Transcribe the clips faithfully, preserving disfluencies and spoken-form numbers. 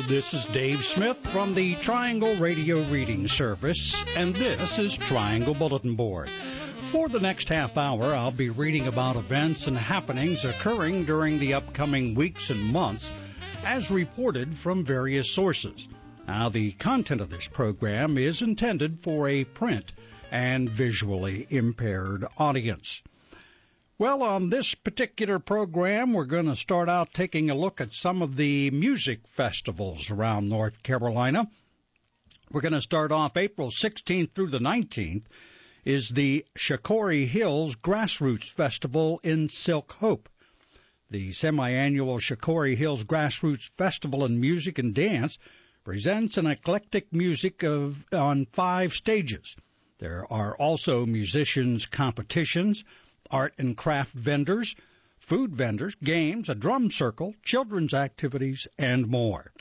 this is Dave Smith from the Triangle Radio Reading Service, and this is Triangle Bulletin Board. For the next half hour, I'll be reading about events and happenings occurring during the upcoming weeks and months, as reported from various sources. Now, the content of this program is intended for a print and visually impaired audience. Well, on this particular program, we're going to start out taking a look at some of the music festivals around North Carolina. We're going to start off April sixteenth through the nineteenth is the Shakori Hills Grassroots Festival in Silk Hope. The semi-annual Shakori Hills Grassroots Festival in Music and Dance presents an eclectic music of on five stages. There are also musicians' competitions, art and craft vendors, food vendors, games, a drum circle, children's activities, and more.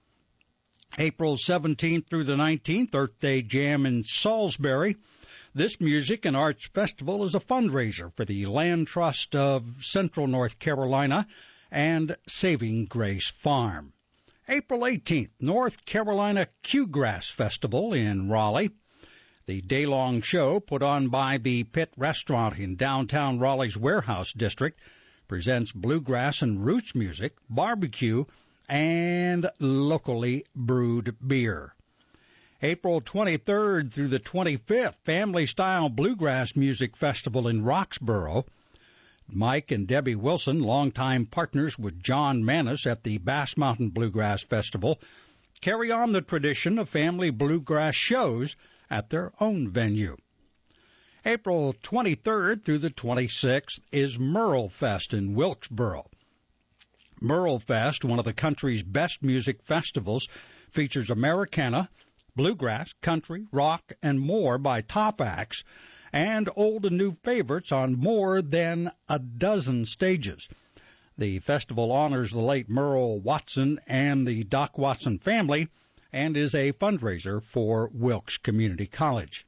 April seventeenth through the nineteenth, Earth Day Jam in Salisbury. This music and arts festival is a fundraiser for the Land Trust of Central North Carolina and Saving Grace Farm. April eighteenth, North Carolina Q-Grass Festival in Raleigh. The day-long show, put on by the Pit Restaurant in downtown Raleigh's Warehouse District, presents bluegrass and roots music, barbecue, and locally brewed beer. April twenty-third through the twenty-fifth, Family-Style Bluegrass Music Festival in Roxborough. Mike and Debbie Wilson, longtime partners with John Manis at the Bass Mountain Bluegrass Festival, carry on the tradition of family bluegrass shows at their own venue. April twenty-third through the twenty-sixth is Merle Fest in Wilkesboro. Merle Fest, one of the country's best music festivals, features Americana, bluegrass, country, rock, and more by top acts, and old and new favorites on more than a dozen stages. The festival honors the late Merle Watson and the Doc Watson family, and is a fundraiser for Wilkes Community College.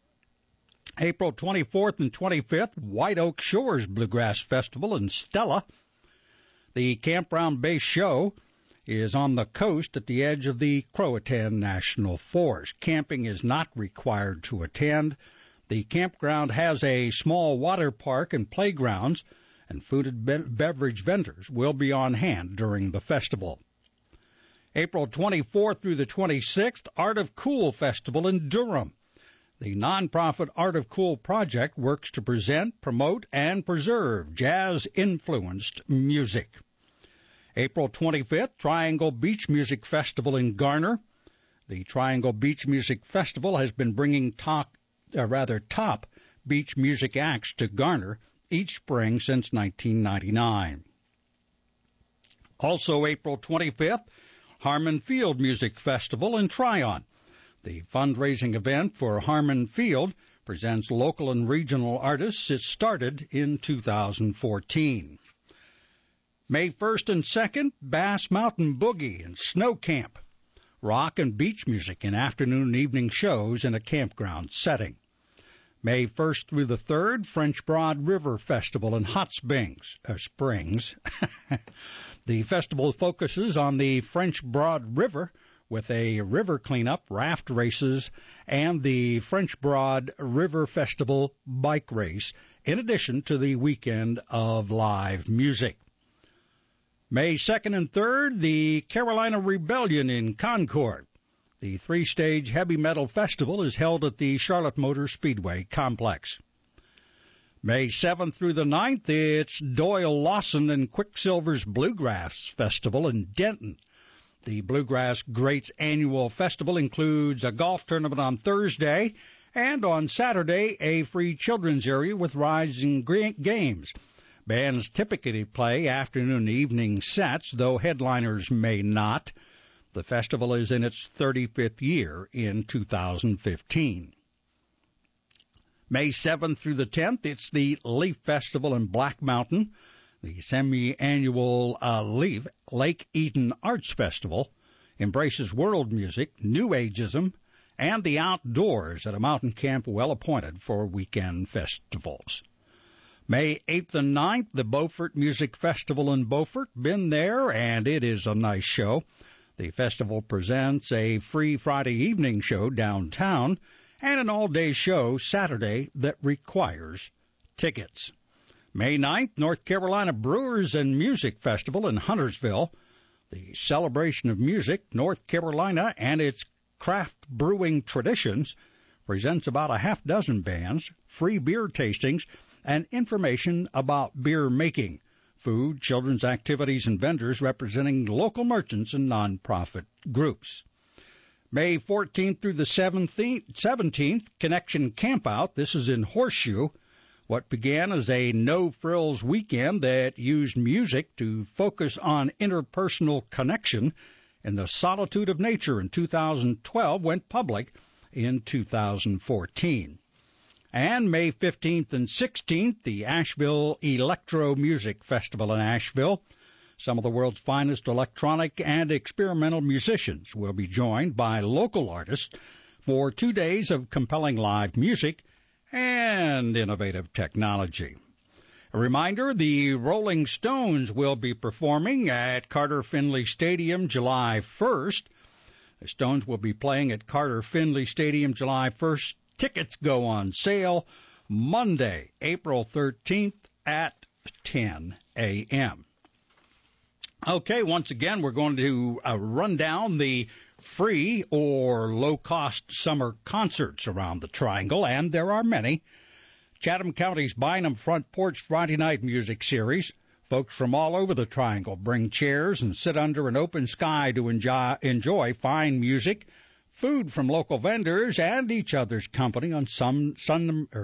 April twenty-fourth and twenty-fifth, White Oak Shores Bluegrass Festival in Stella. The campground-based show is on the coast at the edge of the Croatan National Forest. Camping is not required to attend. The campground has a small water park and playgrounds, and food and be- beverage vendors will be on hand during the festival. April twenty-fourth through the twenty-sixth, Art of Cool Festival in Durham. The nonprofit Art of Cool project works to present, promote, and preserve jazz-influenced music. April twenty-fifth, Triangle Beach Music Festival in Garner. The Triangle Beach Music Festival has been bringing top, uh, rather top beach music acts to Garner each spring since nineteen ninety-nine. Also April twenty-fifth, Harmon Field Music Festival in Tryon. The fundraising event for Harmon Field presents local and regional artists. It started in two thousand fourteen. May first and second, Bass Mountain Boogie and Snow Camp. Rock and beach music in afternoon and evening shows in a campground setting. May first through the third, French Broad River Festival in Hot Springs. Uh, Springs. The festival focuses on the French Broad River with a river cleanup, raft races, and the French Broad River Festival bike race, in addition to the weekend of live music. May second and third, the Carolina Rebellion in Concord. The three-stage heavy metal festival is held at the Charlotte Motor Speedway complex. May seventh through the ninth, it's Doyle Lawson and Quicksilver's Bluegrass Festival in Denton. The Bluegrass Greats annual festival includes a golf tournament on Thursday, and on Saturday, a free children's area with rising games. Bands typically play afternoon and evening sets, though headliners may not. The festival is in its thirty-fifth year in two thousand fifteen. May seventh through the tenth, it's the Leaf Festival in Black Mountain. The semi-annual uh, Leaf Lake Eden Arts Festival embraces world music, New Ageism, and the outdoors at a mountain camp well appointed for weekend festivals. May eighth and ninth, the Beaufort Music Festival in Beaufort. Been there, and it is a nice show. The festival presents a free Friday evening show downtown and an all-day show Saturday that requires tickets. May ninth, North Carolina Brewers and Music Festival in Huntersville. The celebration of music, North Carolina and its craft brewing traditions, presents about a half dozen bands, free beer tastings, and information about beer making, food, children's activities, and vendors representing local merchants and nonprofit groups. May fourteenth through the seventeenth, Connection Campout. This is in Horseshoe. What began as a no-frills weekend that used music to focus on interpersonal connection in the solitude of nature in two thousand twelve went public in two thousand fourteen. And May fifteenth and sixteenth, the Asheville Electro Music Festival in Asheville. Some of the world's finest electronic and experimental musicians will be joined by local artists for two days of compelling live music and innovative technology. A reminder, the Rolling Stones will be performing at Carter Finley Stadium July first. The Stones will be playing at Carter Finley Stadium July first. Tickets go on sale Monday, April thirteenth at ten a.m. Okay, once again, we're going to uh, run down the free or low-cost summer concerts around the Triangle, and there are many. Chatham County's Bynum Front Porch Friday Night Music Series. Folks from all over the Triangle bring chairs and sit under an open sky to enjoy, enjoy fine music, food from local vendors, and each other's company on some sun, er,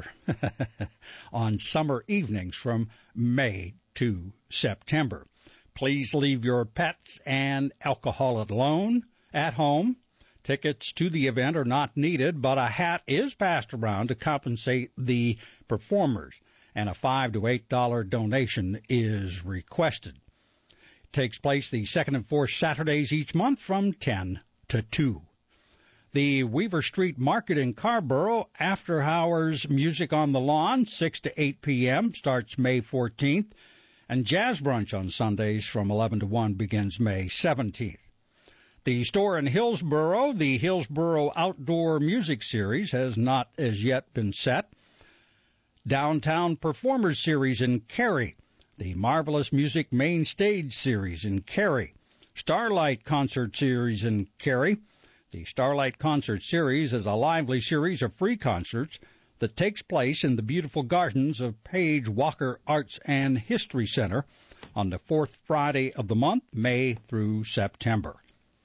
on summer evenings from May to September. Please leave your pets and alcohol alone at home. Tickets to the event are not needed, but a hat is passed around to compensate the performers, and a five to eight dollar donation is requested. It takes place the second and fourth Saturdays each month from ten to two. The Weaver Street Market in Carrboro, after hours music on the lawn, six to eight p.m., starts May fourteenth, and jazz brunch on Sundays from eleven to one begins May seventeenth. The store in Hillsboro, the Hillsboro Outdoor Music Series, has not as yet been set. Downtown Performers Series in Cary, the Marvelous Music Main Stage Series in Cary, Starlight Concert Series in Cary. The Starlight Concert Series is a lively series of free concerts that takes place in the beautiful gardens of Page Walker Arts and History Center on the fourth Friday of the month, May through September.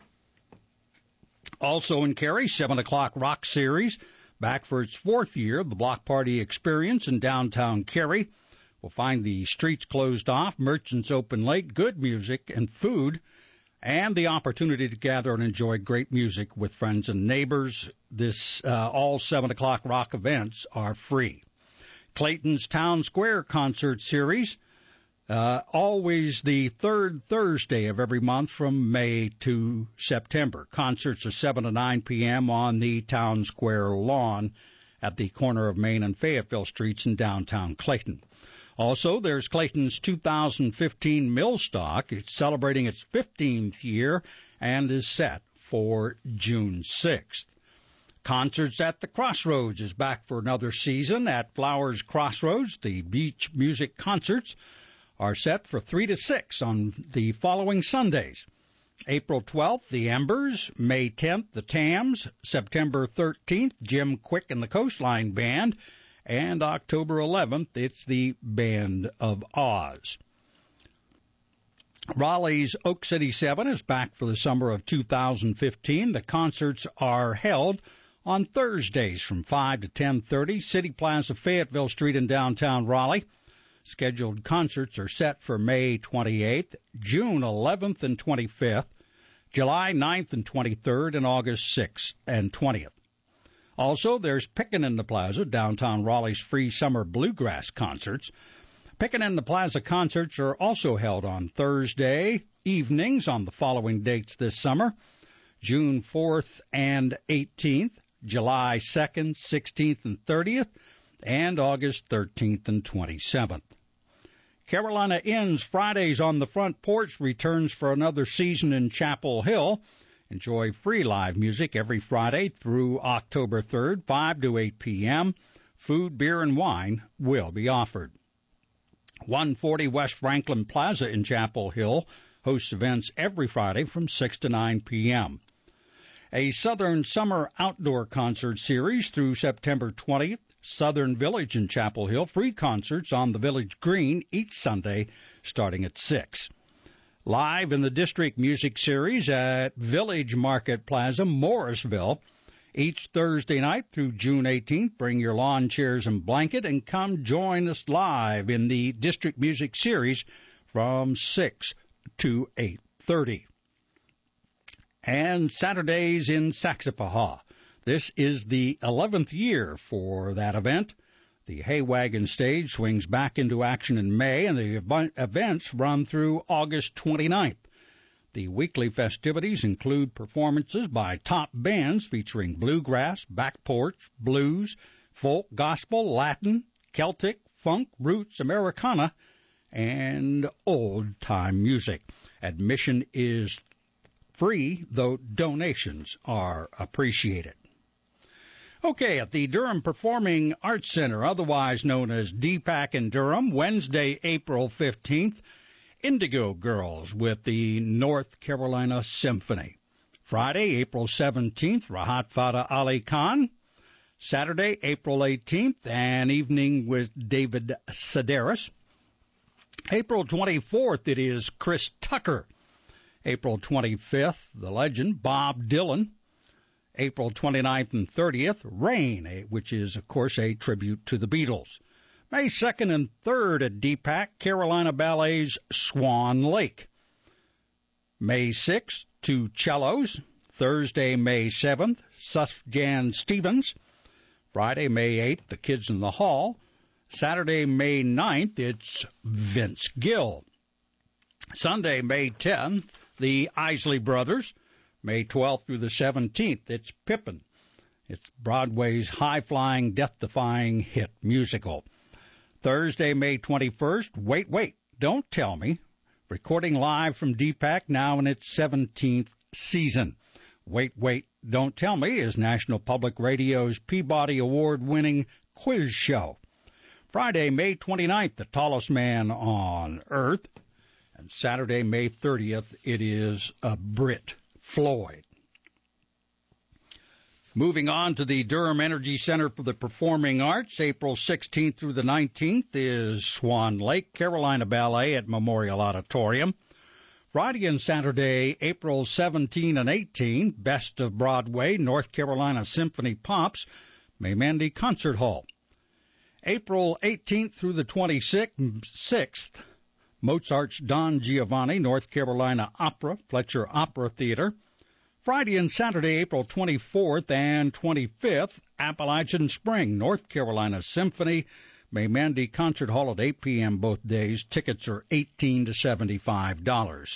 Also in Cary, seven o'clock Rock Series, back for its fourth year, the Block Party Experience in downtown Cary. We'll find the streets closed off, merchants open late, good music and food, and the opportunity to gather and enjoy great music with friends and neighbors. This uh, all seven o'clock Rock events are free. Clayton's Town Square Concert Series, uh, always the third Thursday of every month from May to September. Concerts are seven to nine p.m. on the Town Square lawn at the corner of Main and Fayetteville Streets in downtown Clayton. Also, there's Clayton's two thousand fifteen Millstock. It's celebrating its fifteenth year and is set for June sixth. Concerts at the Crossroads is back for another season at Flowers Crossroads. The beach music concerts are set for three to six on the following Sundays. April twelfth, the Embers. May tenth, the Tams. September thirteenth, Jim Quick and the Coastline Band. And October eleventh, it's the Band of Oz. Raleigh's Oak City seven is back for the summer of two thousand fifteen. The concerts are held on Thursdays from five to ten thirty, City Plaza, Fayetteville Street in downtown Raleigh. Scheduled concerts are set for May twenty-eighth, June eleventh and twenty-fifth, July ninth and twenty-third, and August sixth and twentieth. Also, there's Pickin' in the Plaza, downtown Raleigh's free summer bluegrass concerts. Pickin' in the Plaza concerts are also held on Thursday evenings on the following dates this summer: June fourth and eighteenth, July second, sixteenth, and thirtieth, and August thirteenth and twenty-seventh. Carolina Inn's Fridays on the Front Porch returns for another season in Chapel Hill. Enjoy free live music every Friday through October third, five to eight p.m. Food, beer, and wine will be offered. one forty West Franklin Plaza in Chapel Hill hosts events every Friday from six to nine p.m. A Southern Summer Outdoor Concert Series through September twentieth. Southern Village in Chapel Hill. Free concerts on the Village Green each Sunday starting at six. Live in the District Music Series at Village Market Plaza, Morrisville. Each Thursday night through June eighteenth, bring your lawn chairs and blanket and come join us live in the District Music Series from six to eight thirty. And Saturdays in Saxapahaw. This is the eleventh year for that event. The Hay Wagon stage swings back into action in May, and the ev- events run through August twenty-ninth. The weekly festivities include performances by top bands featuring bluegrass, back porch, blues, folk, gospel, Latin, Celtic, funk, roots, Americana, and old-time music. Admission is free, though donations are appreciated. Okay, at the Durham Performing Arts Center, otherwise known as D PAC in Durham, Wednesday, April fifteenth, Indigo Girls with the North Carolina Symphony. Friday, April seventeenth, Rahat Fateh Ali Khan. Saturday, April eighteenth, an evening with David Sedaris. April twenty-fourth, it is Chris Tucker. April twenty-fifth, the legend Bob Dylan. April twenty-ninth and thirtieth, Rain, which is, of course, a tribute to the Beatles. May second and third at D PAC, Carolina Ballet's Swan Lake. May sixth, two cellos. Thursday, May seventh, Sufjan Stevens. Friday, May eighth, The Kids in the Hall. Saturday, May ninth, it's Vince Gill. Sunday, May tenth, the Isley Brothers. May twelfth through the seventeenth, it's Pippin. It's Broadway's high-flying, death-defying hit musical. Thursday, May twenty-first, Wait, Wait, Don't Tell Me. Recording live from D PAC, now in its seventeenth season. Wait, Wait, Don't Tell Me is National Public Radio's Peabody Award-winning quiz show. Friday, May twenty-ninth, The Tallest Man on Earth. And Saturday, May thirtieth, it is a Brit Floyd. Moving on to the Durham Energy Center for the Performing Arts, April sixteenth through the nineteenth is Swan Lake, Carolina Ballet at Memorial Auditorium. Friday and Saturday, April seventeenth and eighteenth, Best of Broadway, North Carolina Symphony Pops, May-Mandy Concert Hall. April eighteenth through the twenty-sixth, Mozart's Don Giovanni, North Carolina Opera, Fletcher Opera Theater. Friday and Saturday, April twenty-fourth and twenty-fifth, Appalachian Spring, North Carolina Symphony, May-Mandy Concert Hall at eight p.m. both days. Tickets are eighteen to seventy-five dollars.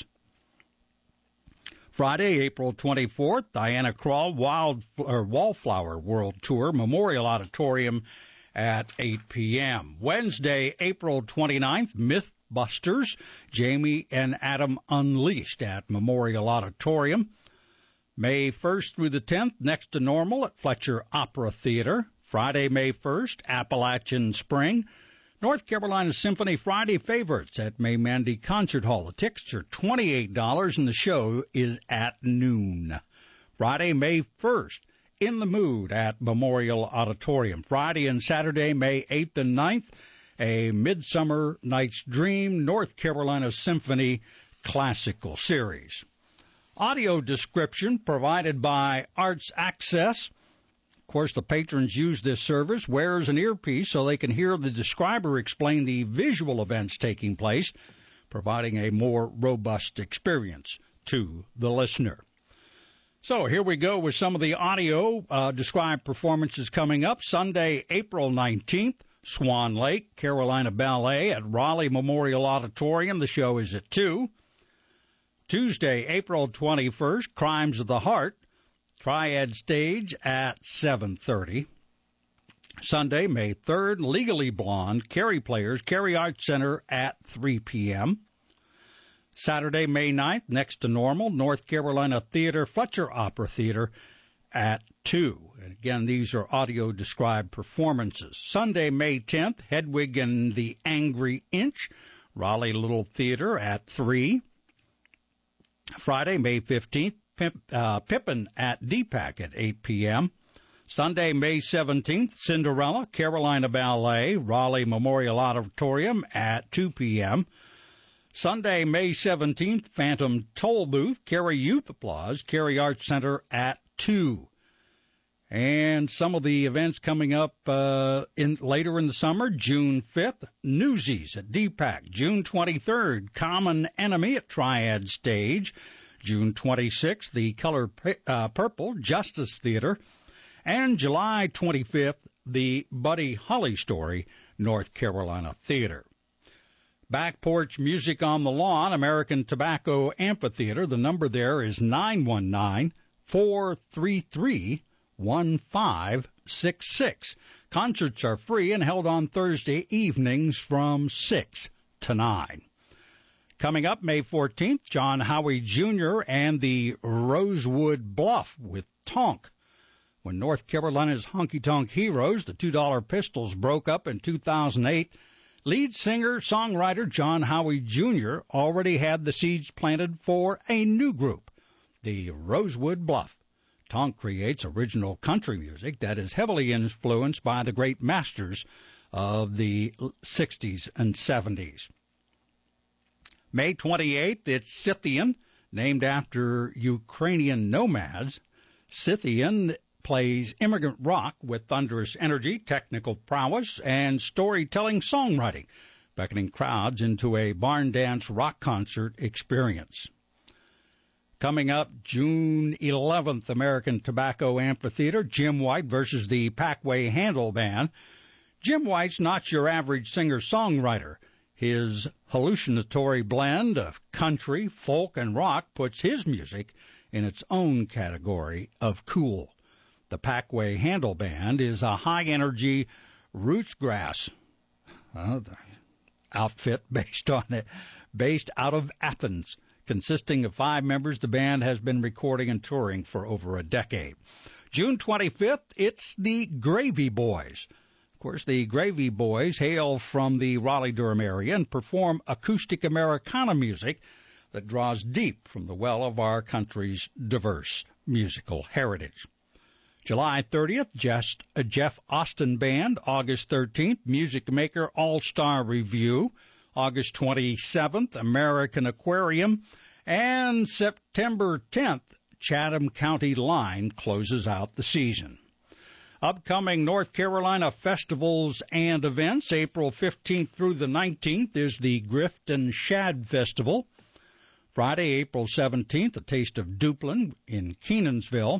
Friday, April twenty-fourth, Diana Krall Wild or Wallflower World Tour, Memorial Auditorium at eight p.m. Wednesday, April twenty-ninth, Mythbusters, Jamie and Adam Unleashed at Memorial Auditorium. May first through the tenth, Next to Normal at Fletcher Opera Theater. Friday, May first, Appalachian Spring. North Carolina Symphony Friday Favorites at May-Mandy Concert Hall. The tickets are twenty-eight dollars and the show is at noon. Friday, May first, In the Mood at Memorial Auditorium. Friday and Saturday, May eighth and ninth, a Midsummer Night's Dream North Carolina Symphony Classical Series. Audio description provided by Arts Access. Of course, the patrons use this service, wears an earpiece so they can hear the describer explain the visual events taking place, providing a more robust experience to the listener. So here we go with some of the audio uh, described performances coming up. Sunday, April nineteenth, Swan Lake, Carolina Ballet at Raleigh Memorial Auditorium. The show is at two. Tuesday, April twenty-first, Crimes of the Heart, Triad Stage at seven thirty. Sunday, May third, Legally Blonde, Cary Players, Cary Arts Center at three p.m. Saturday, May ninth, next to normal, North Carolina Theater, Fletcher Opera Theater at two. And again, these are audio-described performances. Sunday, May tenth, Hedwig and the Angry Inch, Raleigh Little Theater at three. Friday, May fifteenth, Pimp, uh, Pippin at D PAC at eight p.m. Sunday, May seventeenth, Cinderella, Carolina Ballet, Raleigh Memorial Auditorium at two p.m. Sunday, May seventeenth, Phantom Toll Booth, Cary Youth Applause, Cary Arts Center at two. And some of the events coming up uh, in later in the summer, June fifth, Newsies at D PAC. June twenty-third, Common Enemy at Triad Stage. June twenty-sixth, The Color uh, Purple, Justice Theater. And July twenty-fifth, the Buddy Holly Story, North Carolina Theater. Back Porch Music on the Lawn, American Tobacco Amphitheater. The number there is nine one nine, four three three, one five six six. Concerts are free and held on Thursday evenings from six to nine. Coming up May fourteenth, John Howie Junior and the Rosewood Bluff with Tonk. When North Carolina's honky-tonk heroes, the two dollar Pistols, broke up in two thousand eight, lead singer-songwriter John Howie Junior already had the seeds planted for a new group, the Rosewood Bluff. Tonk creates original country music that is heavily influenced by the great masters of the sixties and seventies. May twenty-eighth, it's Scythian, named after Ukrainian nomads. Scythian plays immigrant rock with thunderous energy, technical prowess, and storytelling songwriting, beckoning crowds into a barn dance rock concert experience. Coming up June eleventh, American Tobacco Amphitheater, Jim White versus the Packway Handle Band. Jim White's not your average singer-songwriter. His hallucinatory blend of country, folk, and rock puts his music in its own category of cool. The Packway Handle Band is a high-energy rootsgrass uh, outfit based on it, based out of Athens. Consisting of five members, the band has been recording and touring for over a decade. June twenty-fifth, it's the Gravy Boys. Of course, the Gravy Boys hail from the Raleigh-Durham area and perform acoustic Americana music that draws deep from the well of our country's diverse musical heritage. July thirtieth, just a Jeff Austin Band. August thirteenth, Music Maker All-Star Review. August twenty-seventh, American Aquarium. And September tenth, Chatham County Line closes out the season. Upcoming North Carolina festivals and events, April fifteenth through the nineteenth, is the Grift and Shad Festival. Friday, April seventeenth, a Taste of Duplin in Kenansville.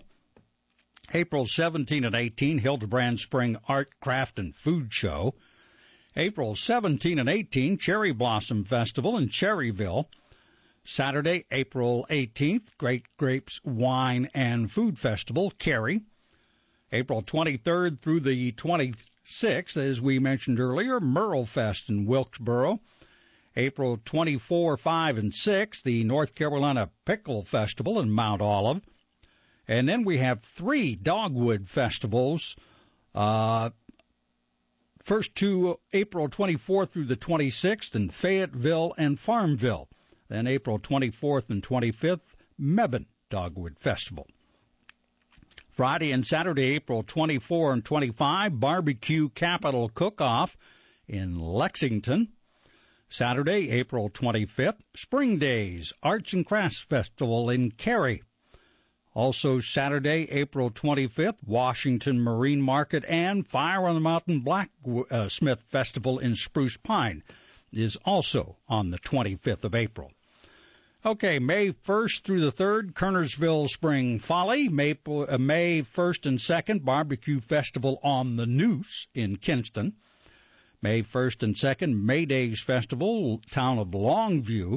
April seventeenth and eighteenth, Hildebrand Spring Art, Craft, and Food Show. April seventeenth and eighteenth, Cherry Blossom Festival in Cherryville. Saturday, April eighteenth, Great Grapes Wine and Food Festival, Cary. April twenty-third through the twenty-sixth, as we mentioned earlier, Merle Fest in Wilkesboro. April twenty-fourth, fifth, and sixth, the North Carolina Pickle Festival in Mount Olive. And then we have three Dogwood festivals. Uh, first two, April twenty-fourth through the twenty-sixth in Fayetteville and Farmville. Then April twenty-fourth and twenty-fifth, Mebane Dogwood Festival. Friday and Saturday, April twenty-fourth and twenty-fifth, Barbecue Capital Cook-Off in Lexington. Saturday, April twenty-fifth, Spring Days Arts and Crafts Festival in Cary. Also Saturday, April twenty-fifth, Washington Marine Market and Fire on the Mountain Blacksmith Festival in Spruce Pine is also on the twenty-fifth of April. Okay, May first through the third, Kernersville Spring Folly. May, uh, May first and second, Barbecue Festival on the Noose in Kinston. May first and second, May Days Festival, town of Longview.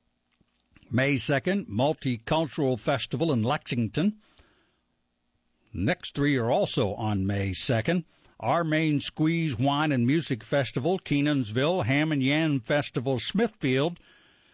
May second, Multicultural Festival in Lexington. Next three are also on May second. Our Main Squeeze Wine and Music Festival, Kenansville. Ham and Yam Festival, Smithfield.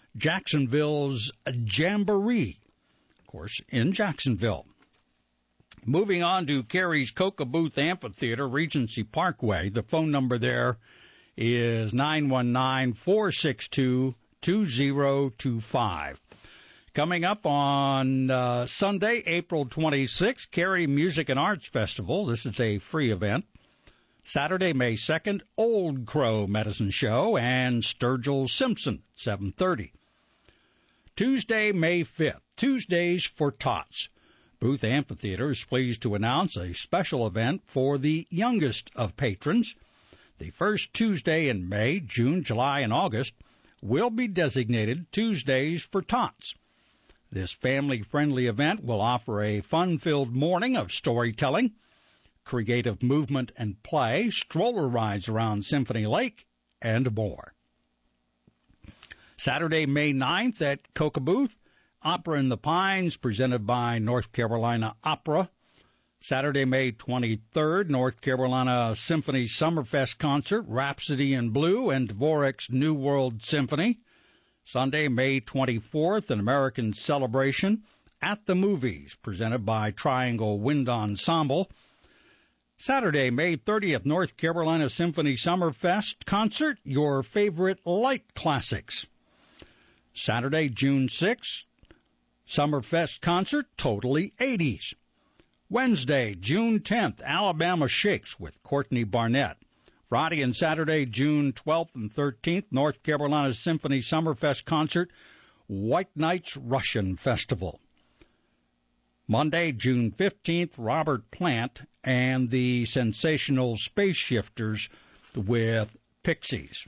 Jacksonville's Jamboree, of course, in Jacksonville. Moving on to Cary's Coca-Booth Amphitheater, Regency Parkway. The phone number there is nine one nine, four six two, two zero two five. Coming up on uh, Sunday, April twenty-sixth, Cary Music and Arts Festival. This is a free event. Saturday, May second, Old Crow Medicine Show and Sturgill Simpson, seven thirty. Tuesday, May fifth, Tuesdays for Tots. Booth Amphitheater is pleased to announce a special event for the youngest of patrons. The first Tuesday in May, June, July, and August will be designated Tuesdays for Tots. This family-friendly event will offer a fun-filled morning of storytelling, creative movement and play, stroller rides around Symphony Lake, and more. Saturday, May ninth at Coca-Booth, Opera in the Pines, presented by North Carolina Opera. Saturday, May twenty-third, North Carolina Symphony Summerfest Concert, Rhapsody in Blue, and Dvorak's New World Symphony. Sunday, May twenty-fourth, an American Celebration at the Movies, presented by Triangle Wind Ensemble. Saturday, May thirtieth, North Carolina Symphony Summerfest Concert, your favorite light classics. Saturday, June sixth, Summerfest Concert, Totally eighties. Wednesday, June tenth, Alabama Shakes with Courtney Barnett. Friday and Saturday, June twelfth and thirteenth, North Carolina Symphony Summerfest Concert, White Nights Russian Festival. Monday, June fifteenth, Robert Plant and the Sensational Space Shifters with Pixies.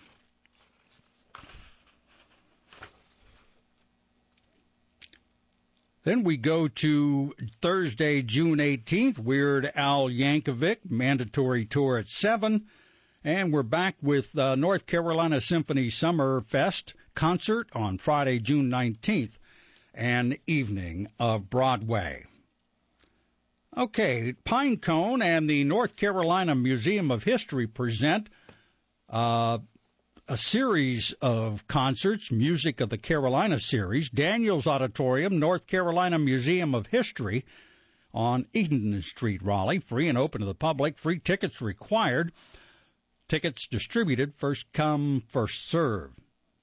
Then we go to Thursday, June eighteenth, Weird Al Yankovic, mandatory tour at seven. And we're back with uh, North Carolina Symphony Summer Fest concert on Friday, June nineteenth, and evening of Broadway. Okay, Pinecone and the North Carolina Museum of History present uh, a series of concerts, Music of the Carolina series, Daniels Auditorium, North Carolina Museum of History on Eden Street, Raleigh, free and open to the public, free tickets required, tickets distributed, first come, first serve.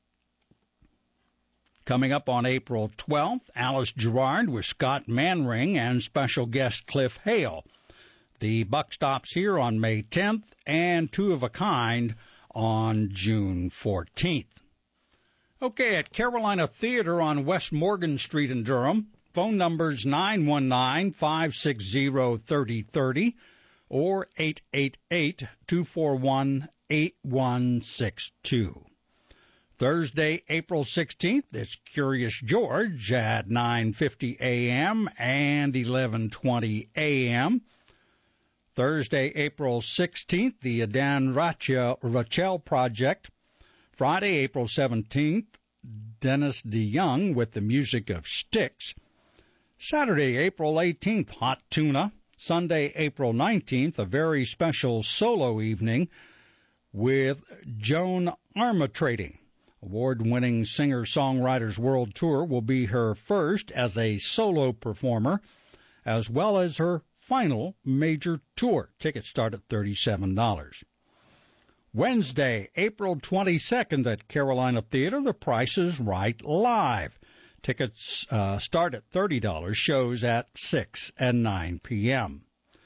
Coming up on April twelfth, Alice Gerard with Scott Manring and special guest Cliff Hale. The buck stops here on May tenth and Two of a Kind on June fourteenth. Okay, at Carolina Theater on West Morgan Street in Durham, phone numbers nine one nine, five six zero, three zero three zero or eight eight eight, two four one, eight one six two. Thursday, April sixteenth, it's Curious George at nine fifty a.m. and eleven twenty a.m. Thursday, April sixteenth, the Dan Rachel, Rachel Project. Friday, April seventeenth, Dennis DeYoung with the music of Styx. Saturday, April eighteenth, Hot Tuna. Sunday, April nineteenth, a very special solo evening with Joan Armatrading. Award-winning Singer-Songwriters World Tour will be her first as a solo performer, as well as her final major tour. Tickets start at thirty-seven dollars. Wednesday, April twenty-second at Carolina Theater, The Price is Right Live. Tickets uh, start at thirty dollars, shows at six and nine p.m.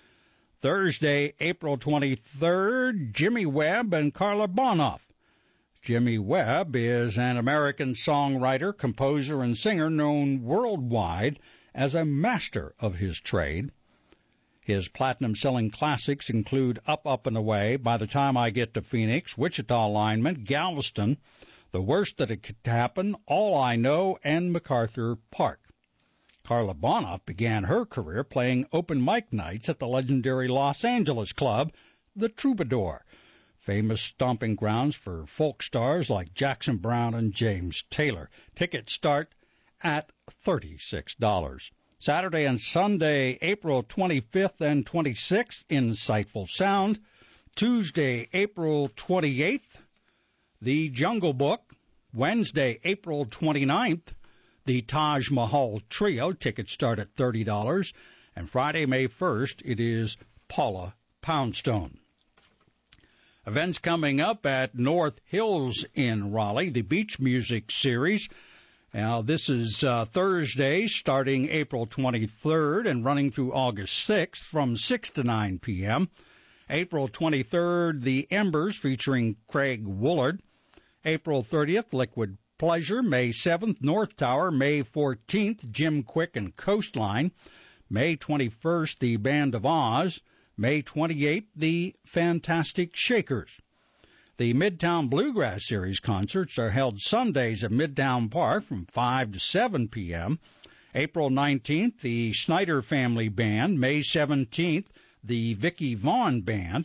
Thursday, April twenty-third, Jimmy Webb and Carla Bonoff. Jimmy Webb is an American songwriter, composer, and singer known worldwide as a master of his trade. His platinum-selling classics include Up, Up, and Away, By the Time I Get to Phoenix, Wichita Lineman, Galveston, The Worst That It Could Happen, All I Know, and MacArthur Park. Carla Bonoff began her career playing open mic nights at the legendary Los Angeles club, The Troubadour, famous stomping grounds for folk stars like Jackson Browne and James Taylor. Tickets start at thirty-six dollars. Saturday and Sunday, April twenty-fifth and twenty-sixth, Insightful Sound. Tuesday, April twenty-eighth, The Jungle Book. Wednesday, April twenty-ninth, the Taj Mahal Trio. Tickets start at thirty dollars. And Friday, May first, it is Paula Poundstone. Events coming up at North Hills in Raleigh, the Beach Music Series. Now, this is uh, Thursday, starting April twenty-third and running through August sixth from six to nine p.m. April twenty-third, The Embers featuring Craig Woolard. April thirtieth, Liquid Pleasure. May seventh, North Tower. May fourteenth, Jim Quick and Coastline. May twenty-first, the Band of Oz. May twenty-eighth, the Fantastic Shakers. The Midtown Bluegrass Series concerts are held Sundays at Midtown Park from five to seven p.m. April nineteenth, the Snyder Family Band. May seventeenth, the Vicky Vaughn Band.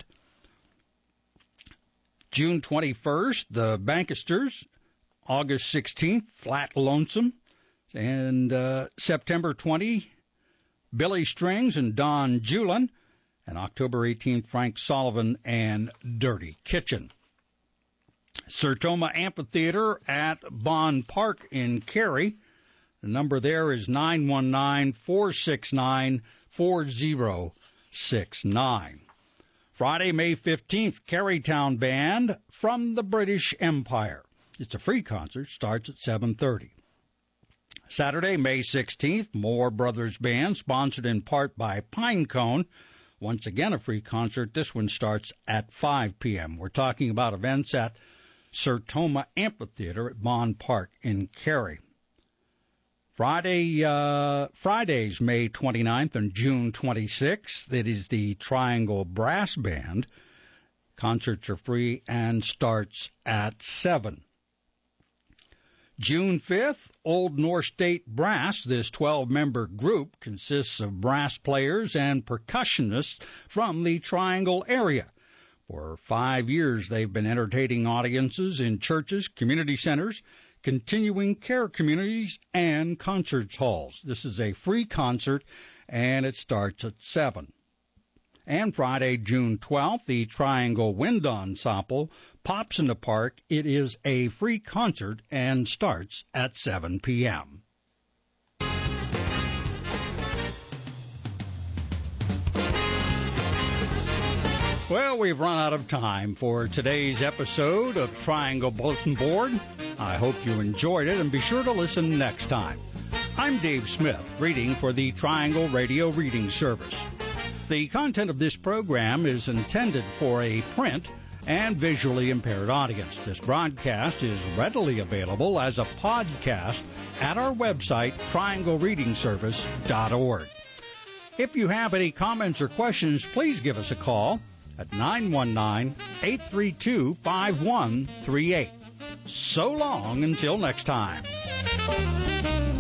June twenty-first, the Bankisters. August sixteenth, Flat Lonesome. And uh, September twentieth, Billy Strings and Don Julin. And October eighteenth, Frank Sullivan and Dirty Kitchen. Sertoma Amphitheater at Bond Park in Cary. The number there is nine one nine, four six nine, four zero six nine. Friday, May fifteenth, Carytown Band from the British Empire. It's a free concert, starts at seven thirty. Saturday, May sixteenth, Moore Brothers Band, sponsored in part by Pinecone. Once again, a free concert. This one starts at five p.m. We're talking about events at Sertoma Amphitheater at Bond Park in Cary. Friday, uh, Fridays, May twenty-ninth and June twenty-sixth, it is the Triangle Brass Band. Concerts are free and starts at seven. June fifth, Old North State Brass. This twelve-member group consists of brass players and percussionists from the Triangle area. For five years, they've been entertaining audiences in churches, community centers, continuing care communities, and concert halls. This is a free concert, and it starts at seven. And Friday, June twelfth, the Triangle Wind Ensemble pops in the park. It is a free concert and starts at seven p.m. Well, we've run out of time for today's episode of Triangle Bulletin Board. I hope you enjoyed it, and be sure to listen next time. I'm Dave Smith, reading for the Triangle Radio Reading Service. The content of this program is intended for a print and visually impaired audience. This broadcast is readily available as a podcast at our website, triangle reading service dot org. If you have any comments or questions, please give us a call at nine one nine, eight three two, five one three eight. So long until next time.